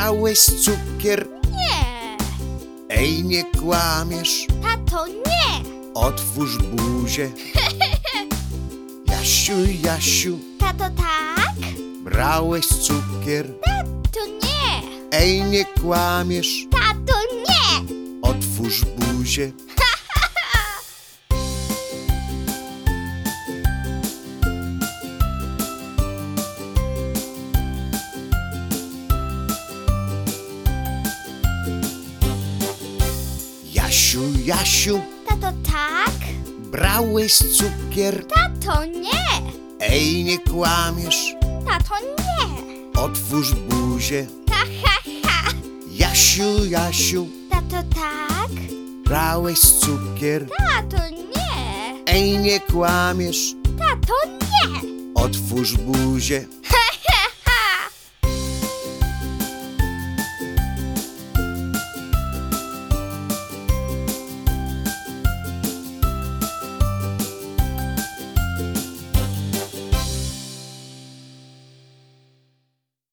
Brałeś cukier? Nie. Ej, nie kłamiesz. Tato, nie. Otwórz buzię. Jasiu, Jasiu, Tato, tak? brałeś cukier? To nie. Ej, nie kłamiesz. Tato, nie. Otwórz buzię. Jasiu, Jasiu, Tato, tak? brałeś cukier? Tato, nie. Ej, nie kłamiesz. Tato, nie. Otwórz buzię. Ha, ha, ha. Jasiu, Jasiu, Tato, tak? brałeś cukier? Tato, nie. Ej, nie kłamiesz. Tato, nie. Otwórz buzię. Ha,